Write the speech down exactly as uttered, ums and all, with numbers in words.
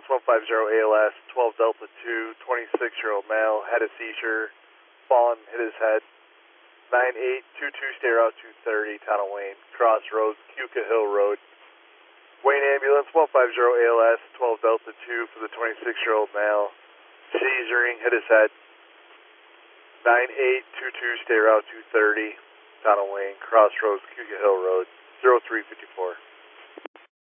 one five zero A L S, twelve Delta two, twenty-six-year-old male, had a seizure, fallen, hit his head. nine eight two two, stay route two thirty, Town of Wayne, Crossroads, Cuca Hill Road. Wayne Ambulance, one five zero A L S, twelve Delta two for the twenty-six-year-old male, seizuring, hit his head. nine eight two two, stay route two thirty, Town of Wayne, Crossroads, Cuca Hill Road, zero three five four.